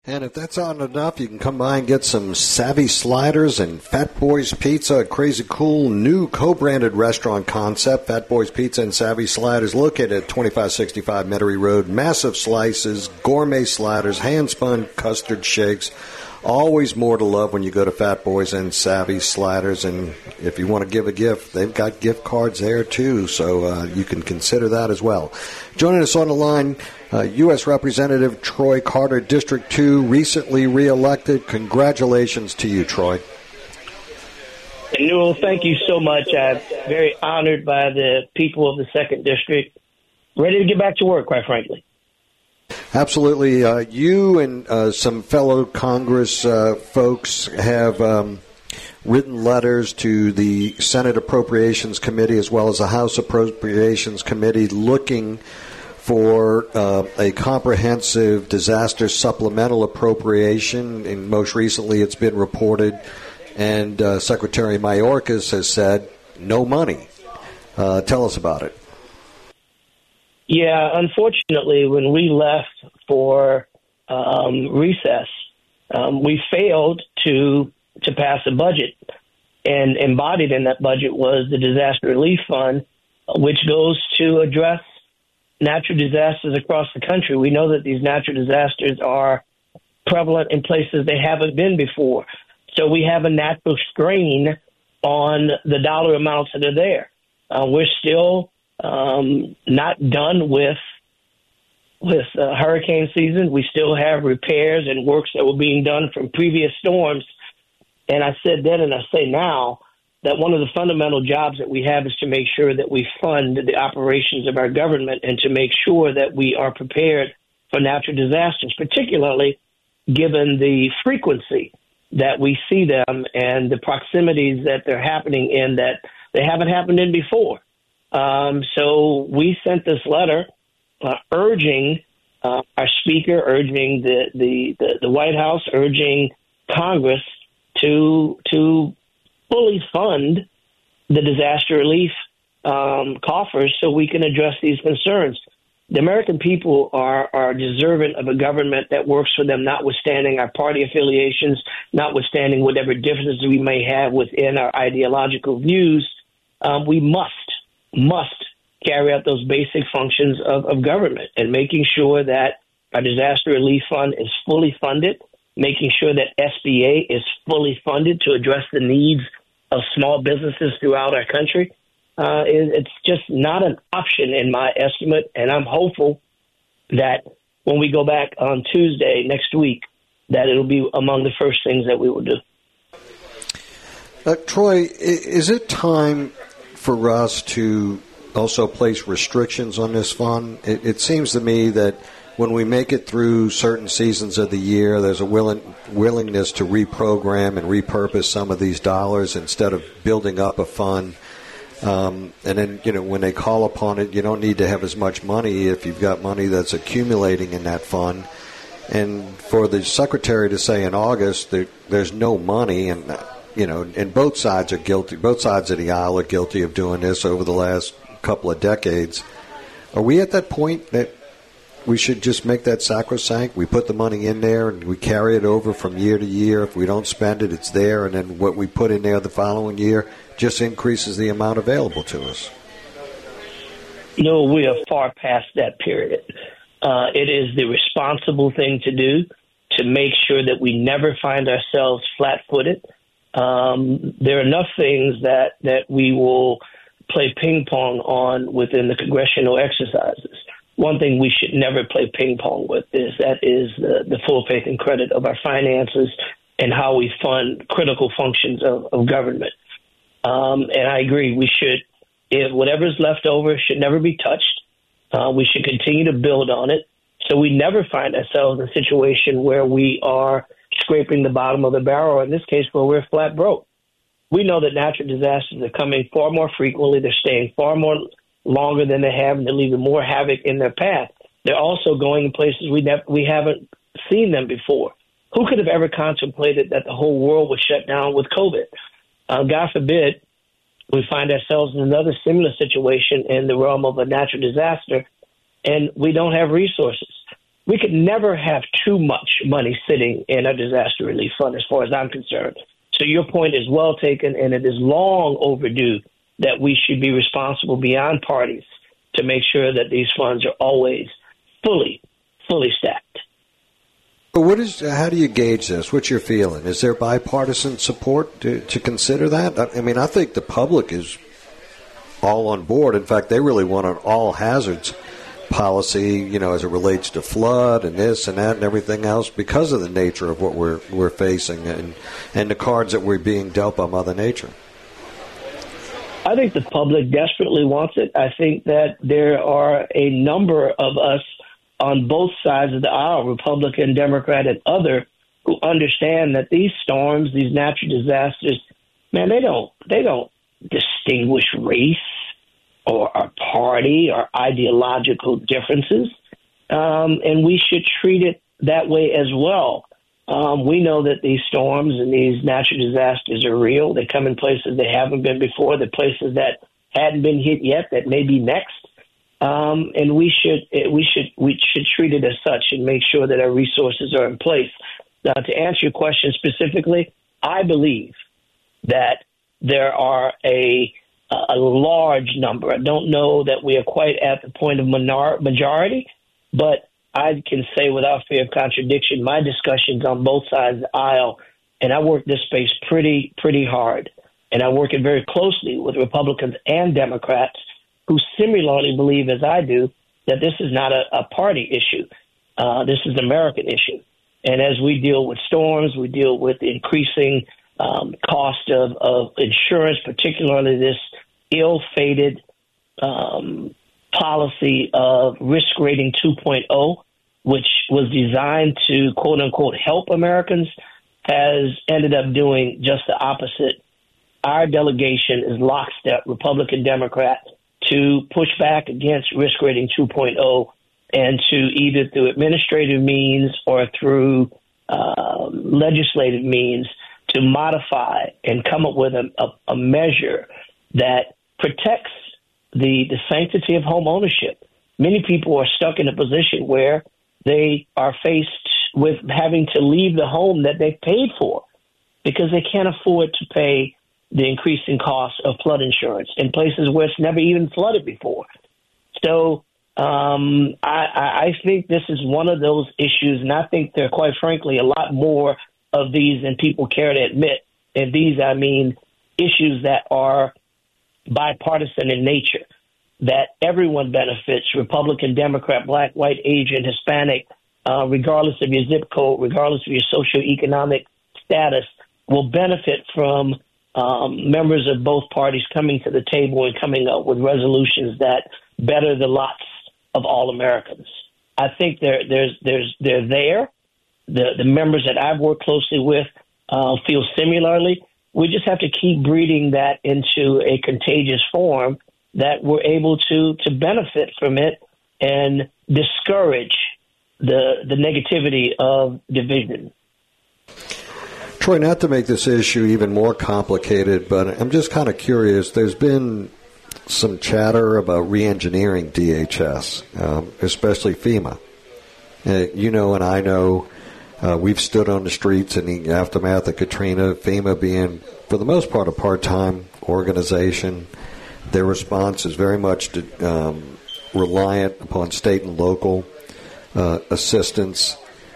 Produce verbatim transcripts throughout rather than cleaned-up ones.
And if that's not enough, you can come by and get some Savvy Sliders and Fat Boys Pizza, a crazy cool new co-branded restaurant concept. Fat Boys Pizza and Savvy Sliders located at twenty-five sixty-five Metairie Road. Massive slices, gourmet sliders, hand-spun custard shakes. Always more to love when you go to Fat Boys and Savvy Sliders. And if you want to give a gift, they've got gift cards there, too, so uh, you can consider that as well. Joining us on the line, uh, U S Representative Troy Carter, District two, recently reelected. Congratulations to you, Troy. Newell, thank you so much. I'm very honored by the people of the second District. Ready to get back to work, quite frankly. Absolutely. Uh, you and uh, some fellow Congress uh, folks have um, written letters to the Senate Appropriations Committee as well as the House Appropriations Committee looking for uh, a comprehensive disaster supplemental appropriation. And most recently it's been reported, and uh, Secretary Mayorkas has said, no money. Uh, tell us about it. Yeah, unfortunately, when we left for um, recess, um, we failed to to pass a budget. And embodied in that budget was the Disaster Relief Fund, which goes to address natural disasters across the country. We know that these natural disasters are prevalent in places they haven't been before. So we have a natural strain on the dollar amounts that are there. Uh, we're still Um, not done with with uh, hurricane season. We still have repairs and works that were being done from previous storms. And I said then and I say now that one of the fundamental jobs that we have is to make sure that we fund the operations of our government and to make sure that we are prepared for natural disasters, particularly given the frequency that we see them and the proximities that they're happening in that they haven't happened in before. Um, so we sent this letter uh, urging uh, our speaker, urging the, the, the, the White House, urging Congress to to fully fund the disaster relief um, coffers so we can address these concerns. The American people are, are deserving of a government that works for them, notwithstanding our party affiliations, notwithstanding whatever differences we may have within our ideological views. Um, we must must carry out those basic functions of, of government, and making sure that our disaster relief fund is fully funded, making sure that S B A is fully funded to address the needs of small businesses throughout our country. Uh, it, it's just not an option in my estimate, and I'm hopeful that when we go back on Tuesday next week, that it'll be among the first things that we will do. Uh, Troy, is it time for us to also place restrictions on this fund? It, it seems to me that when we make it through certain seasons of the year, there's a willing, willingness to reprogram and repurpose some of these dollars instead of building up a fund. Um, and then, you know, when they call upon it, you don't need to have as much money if you've got money that's accumulating in that fund. And for the secretary to say in August that there's no money, and you know, and both sides are guilty. Both sides of the aisle are guilty of doing this over the last couple of decades. Are we at that point that we should just make that sacrosanct? We put the money in there and we carry it over from year to year. If we don't spend it, it's there, and then what we put in there the following year just increases the amount available to us. No, we are far past that period. Uh, it is the responsible thing to do to make sure that we never find ourselves flat-footed. Um, there are enough things that, that we will play ping pong on within the congressional exercises. One thing we should never play ping pong with is that is the, the full faith and credit of our finances and how we fund critical functions of, of government. Um, and I agree, we should, if whatever's left over should never be touched. Uh, we should continue to build on it so we never find ourselves in a situation where we are scraping the bottom of the barrel, in this case, where we're flat broke. We know that natural disasters are coming far more frequently. They're staying far more longer than they have, and they're leaving more havoc in their path. They're also going in places we never, we haven't seen them before. Who could have ever contemplated that the whole world would shut down with COVID? Uh, God forbid we find ourselves in another similar situation in the realm of a natural disaster, and we don't have resources. we could never have too much money sitting in a disaster relief fund, as far as I'm concerned. So your point is well taken, and it is long overdue that we should be responsible beyond parties to make sure that these funds are always fully, fully stacked. But what is? How do you gauge this? What's your feeling? Is there bipartisan support to, to consider that? I mean, I think the public is all on board. In fact, they really want an all hazards policy, you know, as it relates to flood and this and that and everything else, because of the nature of what we're we're facing and and the cards that we're being dealt by Mother Nature. I think the public desperately wants it. I think that there are a number of us on both sides of the aisle, Republican, Democrat, and other, who understand that these storms, these natural disasters, man, they don't they don't distinguish race or our party or ideological differences, um, and we should treat it that way as well. Um, we know that these storms and these natural disasters are real. They come in places they haven't been before. They're places that hadn't been hit yet that may be next. Um, and we should we should we should treat it as such and make sure that our resources are in place. Now, to answer your question specifically, I believe that there are a a large number. I don't know that we are quite at the point of minor- majority, but I can say without fear of contradiction, my discussions on both sides of the aisle, and I work this space pretty, pretty hard, and I work it very closely with Republicans and Democrats who similarly believe, as I do, that this is not a, a party issue. Uh, this is an American issue. And as we deal with storms, we deal with the increasing um, cost of, of insurance, particularly this ill-fated um policy of risk rating two point oh, which was designed to, quote unquote, help Americans, has ended up doing just the opposite. Our delegation is lockstep, Republican, Democrat, to push back against risk rating two point oh and to either through administrative means or through uh, legislative means to modify and come up with a, a, a measure that protects the, the sanctity of home ownership. Many people are stuck in a position where they are faced with having to leave the home that they've paid for because they can't afford to pay the increasing cost of flood insurance in places where it's never even flooded before. So um, I, I think this is one of those issues, and I think there are, quite frankly, a lot more of these than people care to admit. And these, I mean, issues that are bipartisan in nature, that everyone benefits, Republican, Democrat, Black, white, Asian, Hispanic, uh, regardless of your zip code, regardless of your socioeconomic status, will benefit from um, members of both parties coming to the table and coming up with resolutions that better the lots of all Americans. I think they're, there's, there's, they're there. The, the members that I've worked closely with uh, feel similarly. We just have to keep breeding that into a contagious form that we're able to to benefit from it and discourage the the negativity of division. Troy, not to make this issue even more complicated, but I'm just kind of curious. There's been some chatter about re-engineering D H S, um, especially FEMA. Uh, you know, and I know. Uh, we've stood on the streets in the aftermath of Katrina, FEMA being, for the most part, a part-time organization. Their response is very much to, um, reliant upon state and local uh, assistance.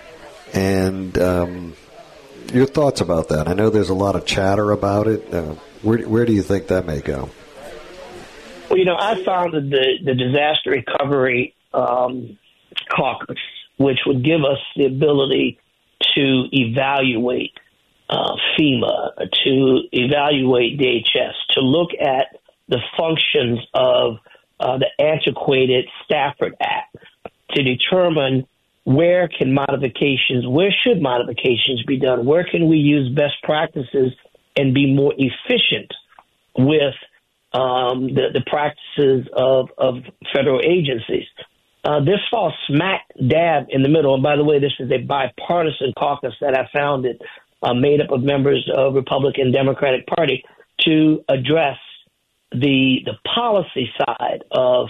And um, your thoughts about that? I know there's a lot of chatter about it. Uh, where, where do you think that may go? Well, you know, I founded the, the Disaster Recovery um, Caucus, which would give us the ability to evaluate uh, FEMA, to evaluate D H S, to look at the functions of uh, the antiquated Stafford Act, to determine where can modifications, where should modifications be done, where can we use best practices and be more efficient with um, the, the practices of, of federal agencies. Uh, this falls smack dab in the middle. And by the way, this is a bipartisan caucus that I founded, uh, made up of members of Republican Democratic Party, to address the the policy side of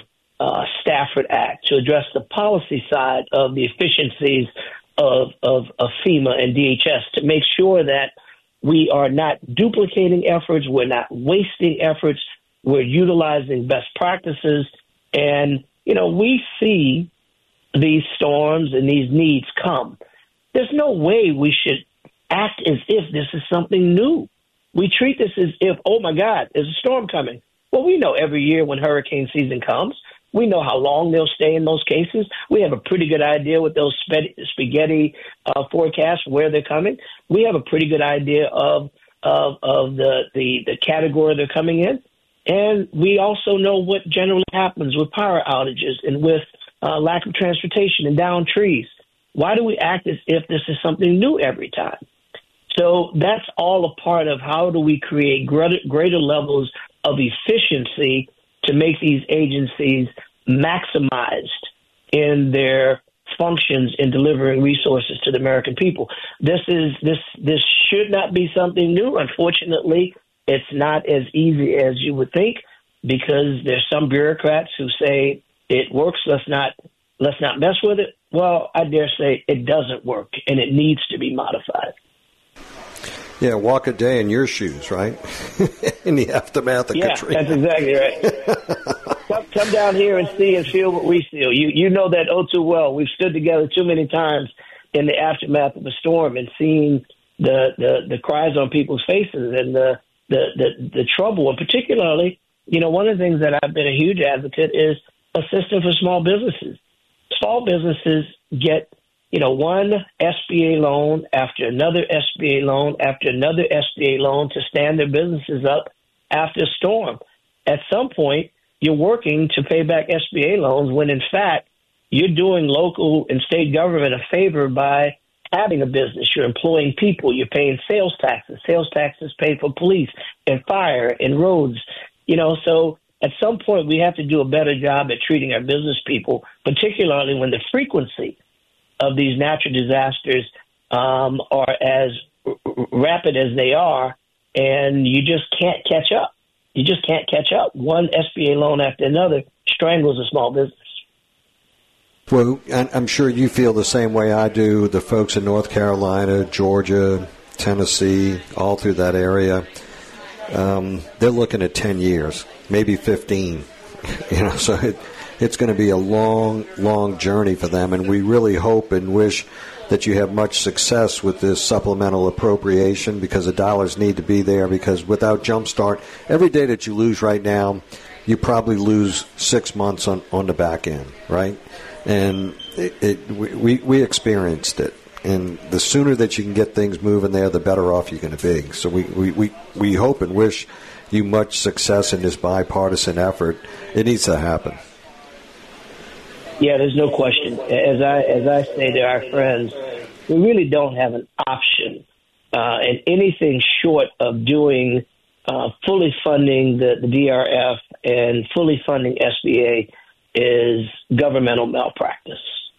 uh, Stafford Act to address the policy side of the efficiencies of, of, of FEMA and D H S to make sure that we are not duplicating efforts, we're not wasting efforts, we're utilizing best practices. And, you know, we see these storms and these needs come. There's no way we should act as if this is something new. We treat this as if, oh, my God, there's a storm coming. Well, we know every year when hurricane season comes, we know how long they'll stay in those cases. We have a pretty good idea with those sp- spaghetti uh, forecasts, where they're coming. We have a pretty good idea of of, of the, the, the category they're coming in. And we also know what generally happens with power outages and with uh, lack of transportation and down trees. Why do we act as if this is something new every time? So that's all a part of how do we create greater, greater levels of efficiency to make these agencies maximized in their functions in delivering resources to the American people. This is this this should not be something new. Unfortunately, it's not as easy as you would think, because there's some bureaucrats who say it works, let's not let's not mess with it. Well, I dare say it doesn't work, and it needs to be modified. Yeah, walk a day in your shoes, right? In the aftermath of yeah, Katrina. Yeah, that's exactly right. come, come down here and see and feel what we feel. You you know that oh too well. We've stood together too many times in the aftermath of a storm and seen the, the, the cries on people's faces and the, the, the, the trouble. And particularly, you know, one of the things that I've been a huge advocate is assistance for small businesses. Small businesses get You know, one S B A loan after another S B A loan after another S B A loan to stand their businesses up after a storm. At some point, you're working to pay back S B A loans when, in fact, you're doing local and state government a favor by having a business. You're employing people. You're paying sales taxes. Sales taxes pay for police and fire and roads. You know, so at some point, we have to do a better job at treating our business people, particularly when the frequency of these natural disasters um, are as r- rapid as they are, and you just can't catch up. You just can't catch up. One S B A loan after another strangles a small business. Well, I'm sure you feel the same way I do. The folks in North Carolina, Georgia, Tennessee, all through that area, um, they're looking at ten years, maybe fifteen. You know, so it, it's going to be a long, long journey for them, and we really hope and wish that you have much success with this supplemental appropriation, because the dollars need to be there, because without Jumpstart, every day that you lose right now, you probably lose six months on, on the back end, right? And it, it, we, we experienced it. And the sooner that you can get things moving there, the better off you're going to be. So we, we, we, we hope and wish you much success in this bipartisan effort. It needs to happen. Yeah, there's no question. As I as I say to our friends, we really don't have an option. Uh, and anything short of doing uh, fully funding the, the D R F and fully funding S B A is governmental malpractice.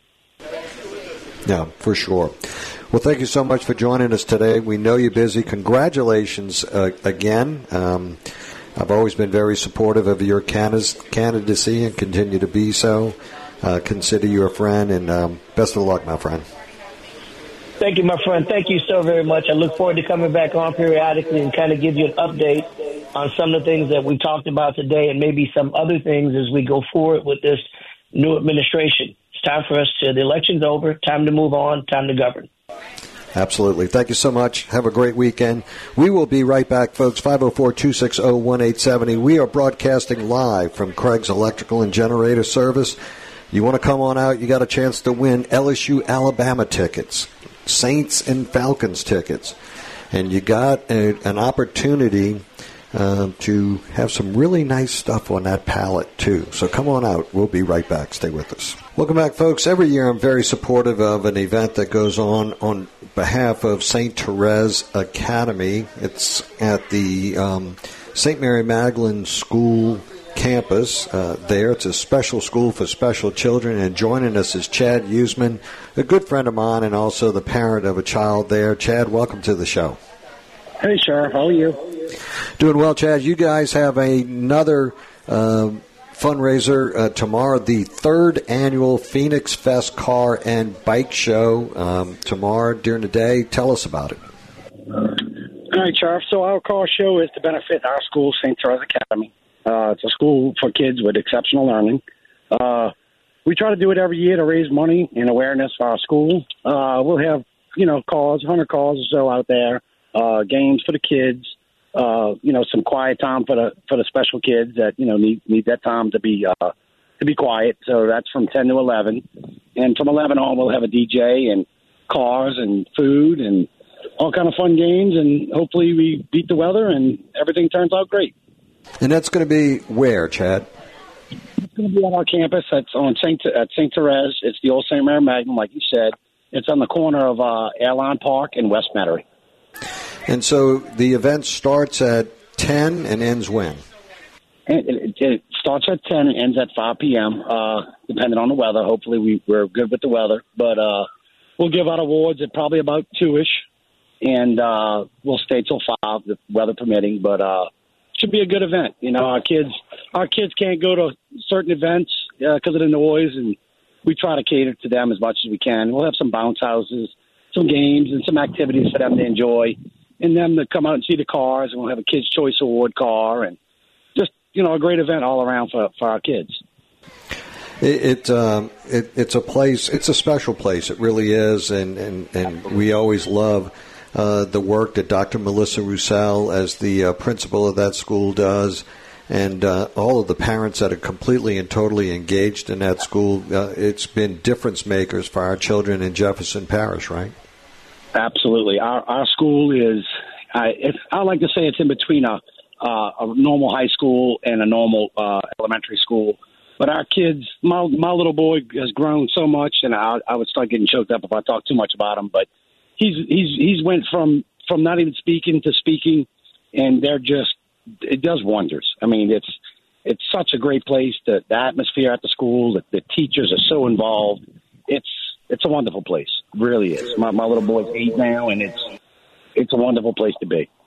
Yeah, for sure. Well, thank you so much for joining us today. We know you're busy. Congratulations uh, again. Um, I've always been very supportive of your candidacy and continue to be so. Uh, consider you a friend, and um, best of luck, my friend. Thank you, my friend. Thank you so very much. I look forward to coming back on periodically and kind of give you an update on some of the things that we talked about today, and maybe some other things as we go forward with this new administration. It's time for us to, the election's over, time to move on, time to govern. Absolutely. Thank you so much. Have a great weekend. We will be right back, folks. five oh four, two six oh, one eight seven oh. We are broadcasting live from Craig's Electrical and Generator Service. You want to come on out, you got a chance to win L S U Alabama tickets, Saints and Falcons tickets. And you got a, an opportunity uh, to have some really nice stuff on that pallet, too. So come on out. We'll be right back. Stay with us. Welcome back, folks. Every year I'm very supportive of an event that goes on on behalf of Saint Therese Academy. It's at the um, Saint Mary Magdalene School campus uh, there. It's a special school for special children, and joining us is Chad Usman, a good friend of mine and also the parent of a child there. Chad, welcome to the show. Hey, Shar, how are you? Doing well, Chad. You guys have another uh, fundraiser uh, tomorrow, the third annual Phoenix Fest Car and Bike Show um, tomorrow during the day. Tell us about it. All right, Sheriff. So our car show is to benefit our school, Saint Therese Academy. Uh, it's a school for kids with exceptional learning. Uh, we try to do it every year to raise money and awareness for our school. Uh, we'll have, you know, cars, one hundred cars or so out there, uh, games for the kids, uh, you know, some quiet time for the for the special kids that, you know, need need that time to be uh, to be quiet. So that's from ten to eleven. And from eleven on, we'll have a D J and cars and food and all kind of fun games, and hopefully we beat the weather and everything turns out great. And that's going to be where, Chad? It's going to be at our campus. That's on Saint at Saint Therese. It's the old Saint Mary Magdalene, like you said. It's on the corner of uh, Airline Park and West Metairie. And so the event starts at ten and ends when? It, it, it starts at ten and ends at five p.m., uh, depending on the weather. Hopefully we, we're good with the weather. But uh, we'll give out awards at probably about two-ish. And uh, we'll stay till five, the weather permitting. But uh, it should be a good event. You know, our kids, our kids can't go to certain events because uh, of the noise, and we try to cater to them as much as we can. We'll have some bounce houses, some games, and some activities for them to enjoy, and them to come out and see the cars. And we'll have a Kids' Choice Award car, and just, you know, a great event all around for for our kids. It, it, um, it it's a place. It's a special place. It really is, and and, and we always love Uh, the work that Doctor Melissa Roussel, as the uh, principal of that school, does, and uh, all of the parents that are completely and totally engaged in that school. Uh, it's been difference makers for our children in Jefferson Parish, right? Absolutely. Our our school is, I, if, I like to say it's in between a, uh, a normal high school and a normal uh, elementary school. But our kids, my, my little boy has grown so much, and I, I would start getting choked up if I talk too much about him, but He's he's he's went from, from not even speaking to speaking, and they're just it does wonders. I mean, it's it's such a great place. The, the atmosphere at the school, the, the teachers are so involved. It's it's a wonderful place. It really is. My my little boy's eight now, and it's it's a wonderful place to be.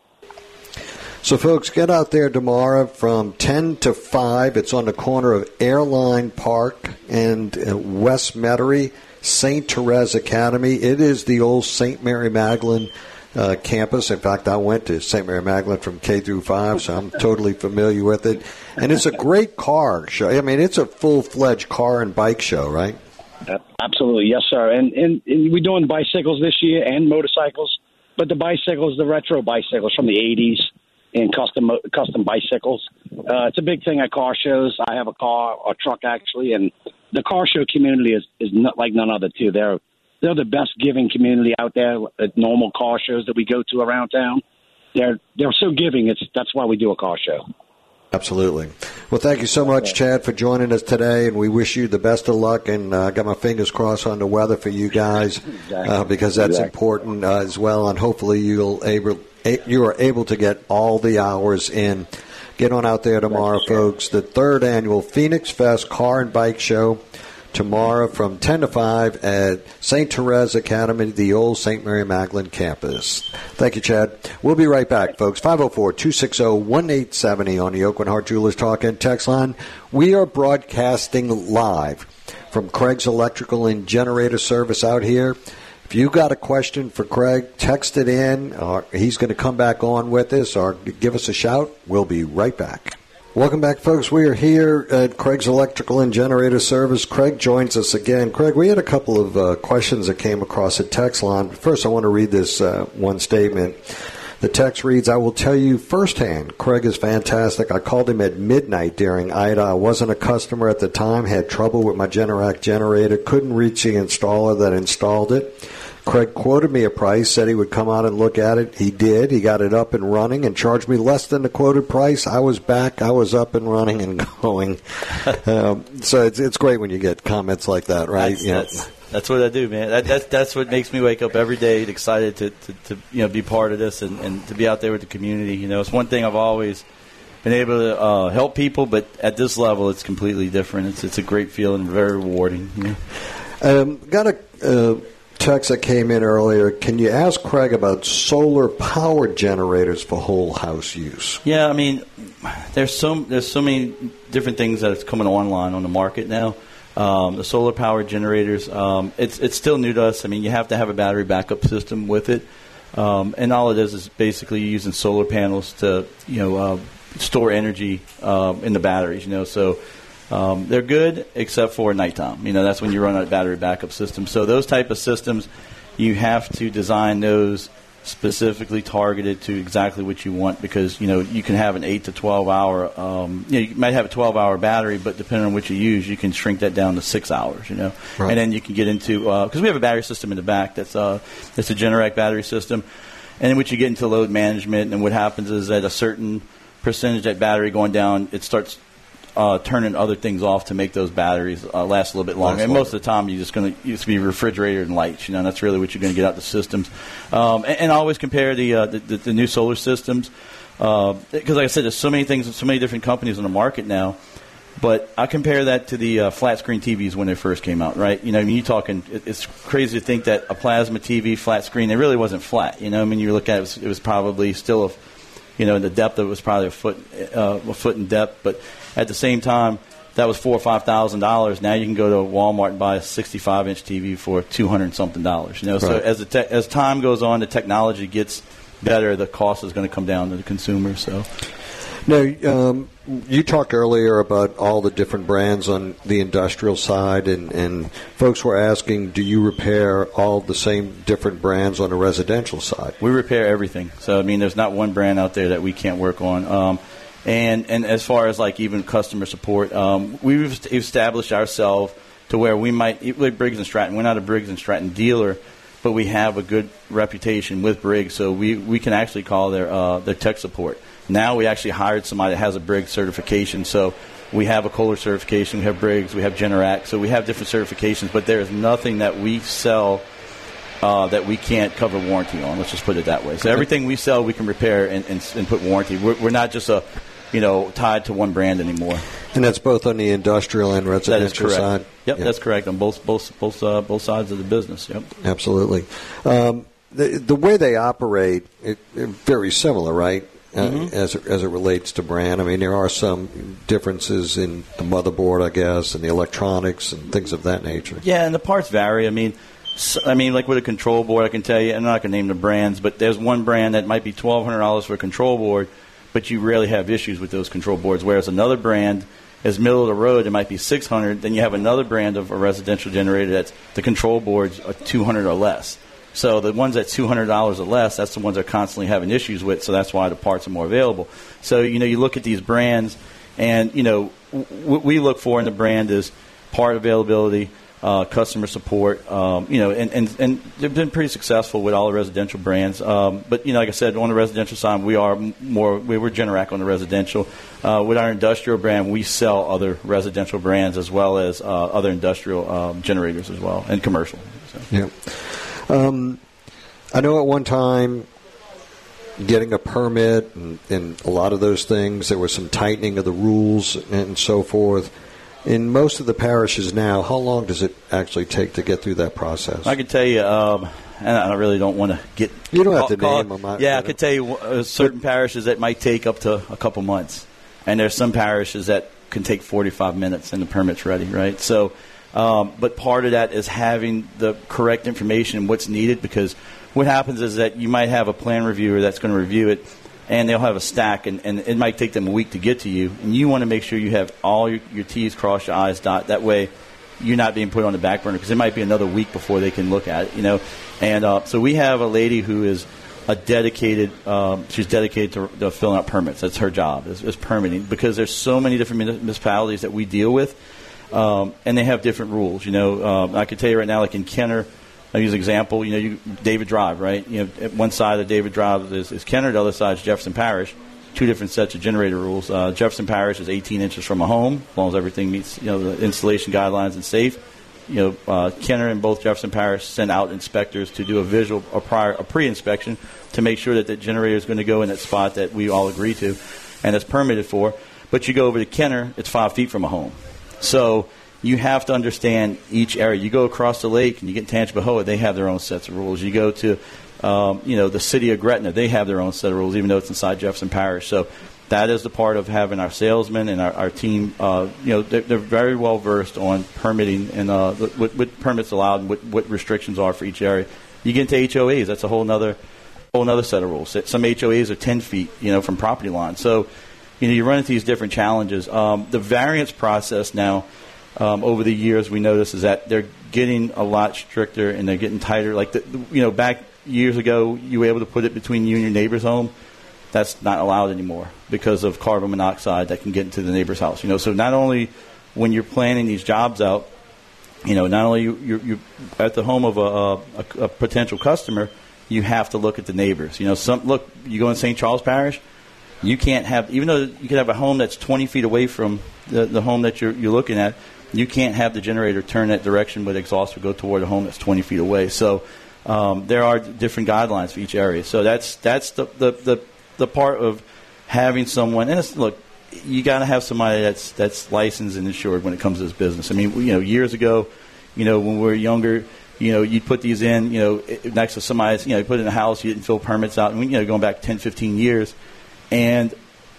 So, folks, get out there tomorrow from ten to five. It's on the corner of Airline Park and uh, West Metairie. Saint Therese Academy. It is the old Saint Mary Magdalene uh, campus. In fact, I went to Saint Mary Magdalene from K through five, so I'm totally familiar with it. And it's a great car show. I mean, it's a full-fledged car and bike show, right? Absolutely, yes, sir. And, and, and we're doing bicycles this year and motorcycles, but the bicycles, the retro bicycles from the eighties and custom custom bicycles. Uh, it's a big thing at car shows. I have a car, or truck actually, and the car show community is, is not like none other, too. They're they're the best giving community out there at normal car shows that we go to around town. They're they're so giving. It's that's why we do a car show. Absolutely. Well, thank you so much, Chad, for joining us today, and we wish you the best of luck. And I uh, got my fingers crossed on the weather for you guys, uh, because that's exactly. important uh, as well. And hopefully you'll able you are able to get all the hours in. Get on out there tomorrow, folks. The third annual Phoenix Fest Car and Bike Show tomorrow from ten to five at Saint Therese Academy, the old Saint Mary Magdalene campus. Thank you, Chad. We'll be right back, folks. five oh four, two six oh, one eight seven oh on the Oakland Heart Jewelers Talk and Text line. We are broadcasting live from Craig's Electrical and Generator Service out here. If you got a question for Craig, text it in, or he's going to come back on with us, or give us a shout. We'll be right back. Welcome back, folks. We are here at Craig's Electrical and Generator Service. Craig joins us again. Craig, we had a couple of uh, questions that came across the text line. First, I want to read this uh, one statement. The text reads, I will tell you firsthand, Craig is fantastic. I called him at midnight during I D A. I wasn't a customer at the time, had trouble with my Generac generator, couldn't reach the installer that installed it. Craig quoted me a price, said he would come out and look at it. He did. He got it up and running and charged me less than the quoted price. I was back. I was up and running and going. um, so it's it's great when you get comments like that, right? That's, yeah. that's, that's what I do, man. That, that's that's what makes me wake up every day excited to, to, to you know be part of this and, and to be out there with the community. You know, it's one thing I've always been able to uh, help people, but at this level, it's completely different. It's it's a great feeling, very rewarding. You know? um, got a. Uh, text that came in earlier. Can you ask Craig about solar power generators for whole house use? Yeah, I mean, there's so there's so many different things that's coming online on the market now. Um, the solar power generators, um, it's it's still new to us. I mean, you have to have a battery backup system with it, um, and all it is is basically using solar panels to you know uh, store energy uh, in the batteries. You know, so um, they're good except for nighttime. You know, that's when you run a battery backup system. So those type of systems, you have to design those specifically targeted to exactly what you want, because you know you can have an eight to twelve hour. Um, you know, you might have a twelve hour battery, but depending on what you use, you can shrink that down to six hours. You know, right. And then you can get into because uh, we have a battery system in the back that's uh, that's a Generac battery system, and then once you get into load management, and what happens is at a certain percentage that battery going down, it starts Uh, turning other things off to make those batteries uh, last a little bit longer. Last and longer. Most of the time, you're just going to use to be refrigerator and lights. You know, and that's really what you're going to get out the systems. Um, and, and I always compare the, uh, the, the the new solar systems because, uh, like I said, there's so many things, so many different companies on the market now. But I compare that to the uh, flat screen T Vs when they first came out, right? You know, I mean, you're talking. It, it's crazy to think that a plasma T V flat screen, it really wasn't flat. You know, I mean, you look at it, it was, it was probably still a, you know, the depth of it was probably a foot uh, a foot in depth, but at the same time, that was four or five thousand dollars. Now you can go to Walmart and buy a sixty-five inch T V for two hundred something dollars. You know, right. So as the te- as time goes on, the technology gets better. The cost is going to come down to the consumer. So, now um, you talked earlier about all the different brands on the industrial side, and, and folks were asking, do you repair all the same different brands on the residential side? We repair everything. So I mean, there's not one brand out there that we can't work on. Um, And and as far as like even customer support, um, we've established ourselves to where we might, like Briggs and Stratton, we're not a Briggs and Stratton dealer, but we have a good reputation with Briggs, so we, we can actually call their uh, their tech support. Now we actually hired somebody that has a Briggs certification, so we have a Kohler certification, we have Briggs, we have Generac, so we have different certifications, but there is nothing that we sell Uh, that we can't cover warranty on. Let's just put it that way. So everything we sell, we can repair and, and, and put warranty. We're, we're not just a, you know, tied to one brand anymore. And that's both on the industrial and residential side. Yep, yep, that's correct on both both both uh, both sides of the business. Yep, absolutely. Um, the the way they operate, it, it very similar, right? Uh, mm-hmm. As it, as it relates to brand, I mean, there are some differences in the motherboard, I guess, and the electronics and things of that nature. Yeah, and the parts vary. I mean. So, I mean, like with a control board, I can tell you, I'm not going to name the brands, but there's one brand that might be twelve hundred dollars for a control board, but you rarely have issues with those control boards, whereas another brand is middle of the road, it might be six hundred dollars. Then you have another brand of a residential generator that's the control boards are two hundred dollars or less. So the ones at two hundred dollars or less, that's the ones they're constantly having issues with, so that's why the parts are more available. So, you know, you look at these brands, and, you know, what we look for in the brand is part availability, Uh, customer support, um, you know, and, and, and they've been pretty successful with all the residential brands. Um, but, you know, like I said, on the residential side, we are more, we were Generac on the residential. Uh, with our industrial brand, we sell other residential brands as well as uh, other industrial um, generators as well, and commercial. So. Yeah. Um, I know at one time, getting a permit and, and a lot of those things, there was some tightening of the rules and so forth. In most of the parishes now, how long does it actually take to get through that process? I can tell you, um, and I really don't want to get... You don't have to call, name them. I, yeah, I could tell you uh, certain parishes that might take up to a couple months. And there's some parishes that can take forty-five minutes and the permit's ready, right? So, um, but part of that is having the correct information and what's needed, because what happens is that you might have a plan reviewer that's going to review it, and they'll have a stack, and, and it might take them a week to get to you. And you want to make sure you have all your, your T's crossed, your I's dot. That way, you're not being put on the back burner, because it might be another week before they can look at it, you know. And uh, so we have a lady who is a dedicated, um, she's dedicated to, to filling out permits. That's her job, is, is permitting, because there's so many different municipalities that we deal with, um, and they have different rules, you know. Um, I can tell you right now, like in Kenner, I'll use an example. You know, you, David Drive, right? You know, at one side of David Drive is, is Kenner, the other side is Jefferson Parish. Two different sets of generator rules. Uh, Jefferson Parish is eighteen inches from a home, as long as everything meets, you know, the installation guidelines and safe. You know, uh, Kenner and both Jefferson Parish send out inspectors to do a visual, a prior, a pre-inspection to make sure that the generator is going to go in that spot that we all agree to, and it's permitted for. But you go over to Kenner, it's five feet from a home. So you have to understand each area. You go across the lake and you get to Tangipahoa, they have their own sets of rules. You go to Um, you know, the city of Gretna, they have their own set of rules, even though it's inside Jefferson Parish. So that is the part of having our salesmen and our, our team. Uh, you know, they're, they're very well versed on permitting and uh, what, what permits allowed and what, what restrictions are for each area. You get into H O As, that's a whole other whole another set of rules. Some H O As are ten feet, you know, from property line. So, you know, you run into these different challenges. Um, the variance process now, um, over the years, we notice is that they're getting a lot stricter and they're getting tighter. Like, the, you know, back years ago, you were able to put it between you and your neighbor's home. That's not allowed anymore because of carbon monoxide that can get into the neighbor's house. You know, so not only when you're planning these jobs out, you know, not only you, you're, you're at the home of a, a, a potential customer, you have to look at the neighbors. You know, some look. You go in Saint Charles Parish, you can't have, even though you could have a home that's twenty feet away from the, the home that you're, you're looking at, you can't have the generator turn that direction where the exhaust would go toward a home that's twenty feet away. So um, there are different guidelines for each area. So that's that's the the, the, the part of having someone. And it's, look, you got to have somebody that's that's licensed and insured when it comes to this business. I mean, you know, years ago, you know, when we were younger, you know, you'd put these in, you know, next to somebody's, you know, you put it in a house, you didn't fill permits out, and, you know, going back ten, fifteen years. And,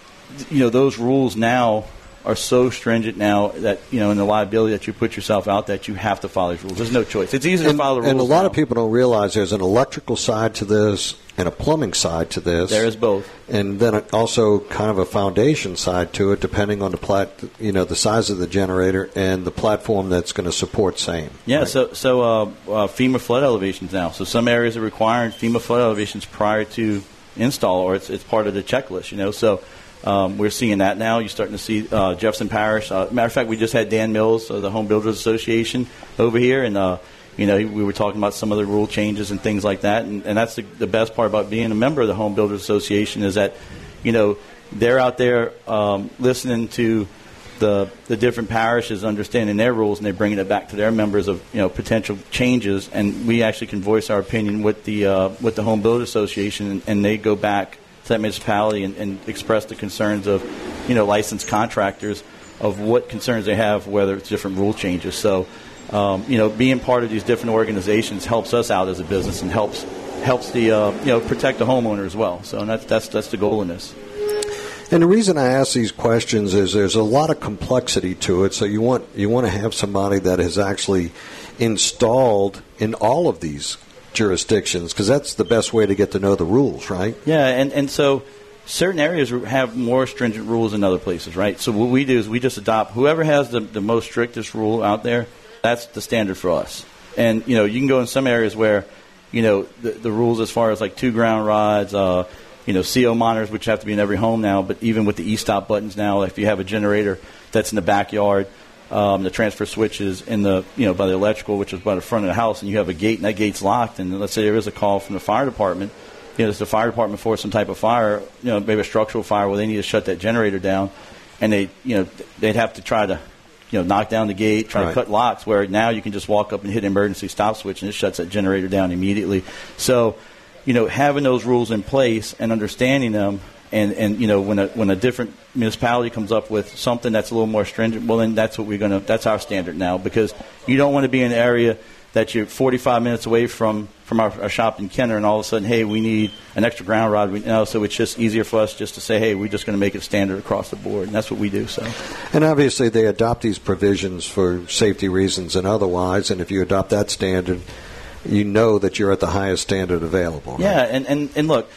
you know, those rules now are so stringent now that, you know, in the liability that you put yourself out that you have to follow these rules. There's no choice. It's easy and, to follow the rules. And a lot now. of people don't realize there's an electrical side to this and a plumbing side to this. There is both. And then also kind of a foundation side to it, depending on the plat, you know, the size of the generator and the platform that's going to support same. Yeah, right? so so uh, uh, FEMA flood elevations now. So some areas are requiring FEMA flood elevations prior to install, or it's it's part of the checklist, you know. So um, we're seeing that now. You're starting to see uh, Jefferson Parish. Uh, matter of fact, we just had Dan Mills of the Home Builders Association over here, and uh, you know, we were talking about some of the rule changes and things like that. And, and that's the, the best part about being a member of the Home Builders Association is that, you know, they're out there um, listening to the the different parishes, understanding their rules, and they're bringing it back to their members of, you know, potential changes. And we actually can voice our opinion with the uh, with the Home Builders Association, and, and they go back to that municipality and, and express the concerns of, you know, licensed contractors of what concerns they have, whether it's different rule changes. So, um, you know, being part of these different organizations helps us out as a business and helps helps the uh, you know, protect the homeowner as well. So and that's that's that's the goal in this. And the reason I ask these questions is there's a lot of complexity to it. So you want you want to have somebody that has actually installed in all of these jurisdictions, because that's the best way to get to know the rules, right? Yeah, and, and so certain areas have more stringent rules than other places, right? So what we do is we just adopt whoever has the, the most strictest rule out there, that's the standard for us. And, you know, you can go in some areas where, you know, the, the rules as far as like two ground rods, uh, you know, C O monitors, which have to be in every home now, but even with the e-stop buttons now, if you have a generator that's in the backyard, um, the transfer switch is in the, you know, by the electrical, which is by the front of the house, and you have a gate, and that gate's locked, and let's say there is a call from the fire department, you know, it's the fire department for some type of fire, you know, maybe a structural fire where they need to shut that generator down, and they, you know, they'd have to try to, you know, knock down the gate, try right. to cut locks, where now you can just walk up and hit an emergency stop switch, and it shuts that generator down immediately. So, you know, having those rules in place and understanding them, and, and you know, when a when a different municipality comes up with something that's a little more stringent, well, then that's what we're gonna that's our standard now, because you don't want to be in an area that you're forty-five minutes away from from our, our shop in Kenner, and all of a sudden, hey, we need an extra ground rod. We, you know, so it's just easier for us just to say, hey, we're just going to make it standard across the board, and that's what we do. So, and obviously they adopt these provisions for safety reasons and otherwise, and if you adopt that standard, you know that you're at the highest standard available. Right? Yeah, and, and, and look,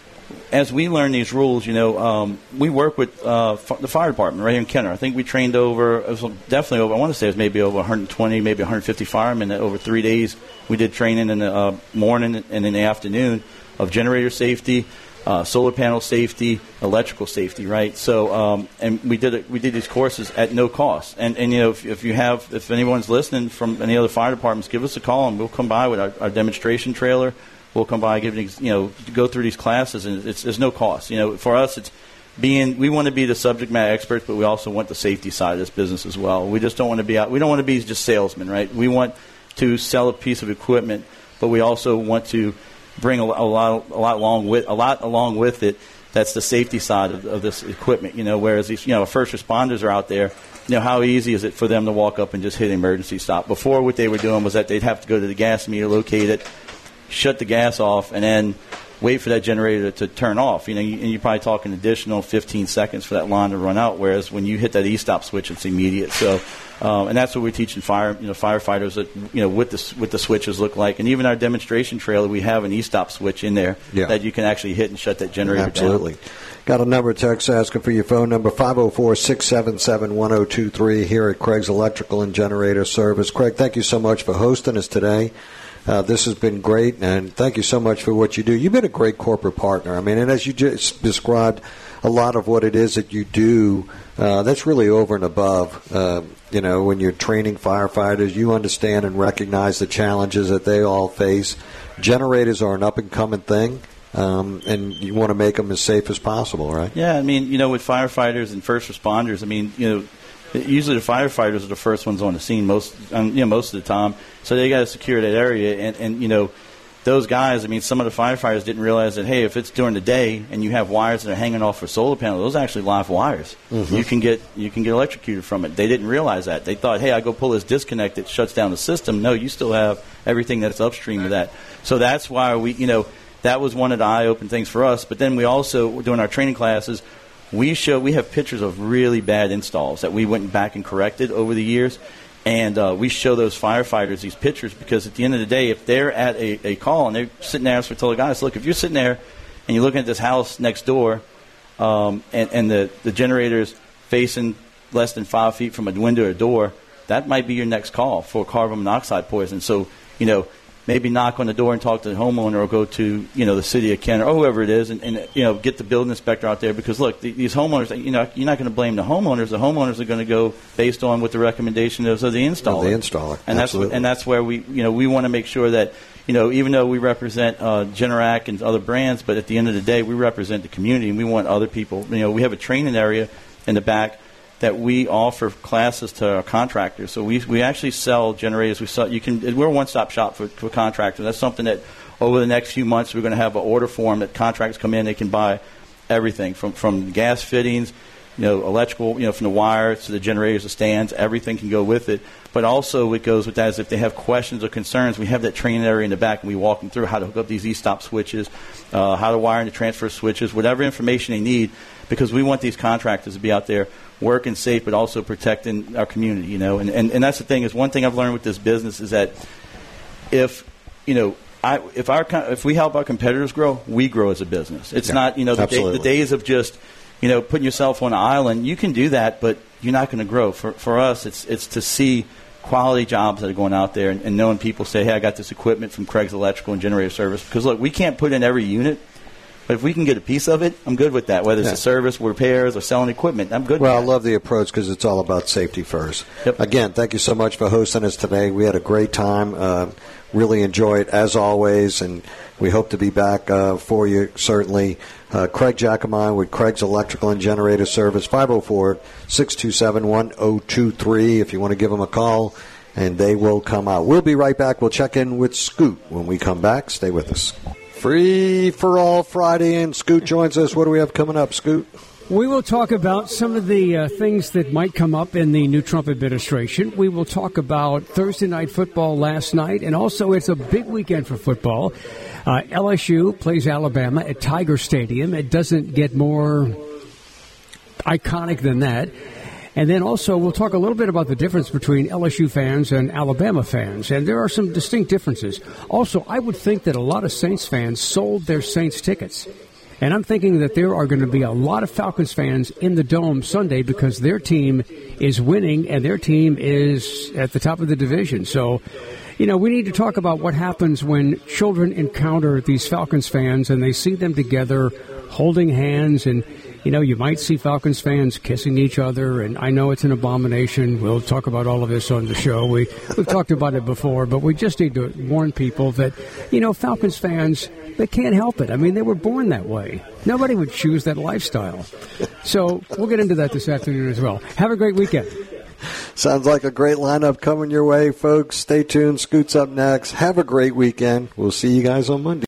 as we learn these rules, you know, um, we work with uh, f- the fire department right here in Kenner. I think we trained over, it was definitely over, I want to say it was maybe over one hundred twenty, maybe one hundred fifty firemen over three days. We did training in the uh, morning and in the afternoon of generator safety, uh, solar panel safety, electrical safety, right? So, um, and we did it, we did these courses at no cost. And, and you know, if, if you have, if anyone's listening from any other fire departments, give us a call and we'll come by with our, our demonstration trailer. We'll come by, give you know, go through these classes, and it's there's no cost. You know, for us, it's being we want to be the subject matter experts, but we also want the safety side of this business as well. We just don't want to be out. We don't want to be just salesmen, right? We want to sell a piece of equipment, but we also want to bring a, a lot, a lot along with a lot along with it. That's the safety side of, of this equipment. You know, whereas these, you know, first responders are out there. You know, how easy is it for them to walk up and just hit an emergency stop? Before, what they were doing was that they'd have to go to the gas meter, locate it, shut the gas off, and then wait for that generator to turn off. You know, you, and you're probably talking additional fifteen seconds for that line to run out. Whereas when you hit that e-stop switch, it's immediate. So, um, and that's what we're teaching fire, you know, firefighters that you know what the what the switches look like. And even our demonstration trailer, we have an e-stop switch in there yeah. that you can actually hit and shut that generator Absolutely. down. Got a number of texts asking for your phone number, five oh four, six seven seven, one oh two three here at Craig's Electrical and Generator Service. Craig, thank you so much for hosting us today. Uh, this has been great, and thank you so much for what you do. You've been a great corporate partner. I mean, and as you just described, a lot of what it is that you do, uh, that's really over and above. Uh, you know, when you're training firefighters, you understand and recognize the challenges that they all face. Generators are an up-and-coming thing. Um, and you want to make them as safe as possible, right? Yeah, I mean, you know, with firefighters and first responders, I mean, you know, usually the firefighters are the first ones on the scene most, um, you know, most of the time. So they got to secure that area, and, and you know, those guys. I mean, some of the firefighters didn't realize that hey, if it's during the day and you have wires that are hanging off a solar panel, those are actually live wires. Mm-hmm. You can get you can get electrocuted from it. They didn't realize that. They thought, hey, I go pull this disconnect, it shuts down the system. No, you still have everything that's upstream of that. So that's why we, you know. That was one of the eye-opening things for us. But then we also, during our training classes, we show we have pictures of really bad installs that we went back and corrected over the years. And uh, we show those firefighters these pictures because at the end of the day, if they're at a, a call and they're sitting there, so we tell the guys, look, if you're sitting there and you're looking at this house next door um, and, and the, the generator's facing less than five feet from a window or door, that might be your next call for carbon monoxide poison. So, you know, maybe knock on the door and talk to the homeowner or go to, you know, the city of Kenner or whoever it is and, and you know, get the building inspector out there because, look, the, these homeowners, you know, you're not going to blame the homeowners. The homeowners are going to go based on what the recommendation is of the installer. Of the installer, and absolutely. That's, and that's where we, you know, we want to make sure that, you know, even though we represent uh, Generac and other brands, but at the end of the day, we represent the community and we want other people. You know, we have a training area in the back that we offer classes to our contractors. So we we actually sell generators. We sell, you can we're a one-stop shop for, for contractors. That's something that over the next few months we're going to have an order form that contractors come in. They can buy everything from from gas fittings, you know, electrical, you know, from the wires to the generators, the stands. Everything can go with it. But also it goes with that is if they have questions or concerns, we have that training area in the back and we walk them through how to hook up these e-stop switches, uh, how to wire in the transfer switches, whatever information they need, because we want these contractors to be out there working safe, but also protecting our community, you know. And, and, and that's the thing is one thing I've learned with this business is that if, you know, I, if our if we help our competitors grow, we grow as a business. It's yeah, not, you know, the, day, the days of just, you know, putting yourself on an island. You can do that, but you're not going to grow. For for us, it's it's to see quality jobs that are going out there and, and knowing people say, hey, I got this equipment from Craig's Electrical and Generator Service. Because, look, we can't put in every unit. But if we can get a piece of it, I'm good with that. Whether it's yeah. a service, repairs, or selling equipment, I'm good well, with that. Well, I love the approach because it's all about safety first. Yep. Again, thank you so much for hosting us today. We had a great time. Uh, really enjoy it, as always, and we hope to be back uh, for you, certainly. Uh, Craig Giacomine with Craig's Electrical and Generator Service, five oh four, six two seven, one oh two three if you want to give them a call, and they will come out. We'll be right back. We'll check in with Scoot when we come back. Stay with us. Free for All Friday, and Scoot joins us. What do we have coming up, Scoot? We will talk about some of the uh, things that might come up in the new Trump administration. We will talk about Thursday night football last night, and also it's a big weekend for football. Uh, L S U plays Alabama at Tiger Stadium. It doesn't get more iconic than that. And then also we'll talk a little bit about the difference between L S U fans and Alabama fans. And there are some distinct differences. Also, I would think that a lot of Saints fans sold their Saints tickets. And I'm thinking that there are going to be a lot of Falcons fans in the Dome Sunday because their team is winning and their team is at the top of the division. So, you know, we need to talk about what happens when children encounter these Falcons fans and they see them together holding hands, and you know, you might see Falcons fans kissing each other, and I know it's an abomination. We'll talk about all of this on the show. We, we've talked about it before, but we just need to warn people that, you know, Falcons fans, they can't help it. I mean, they were born that way. Nobody would choose that lifestyle. So we'll get into that this afternoon as well. Have a great weekend. Sounds like a great lineup coming your way, folks. Stay tuned. Scoot's up next. Have a great weekend. We'll see you guys on Monday.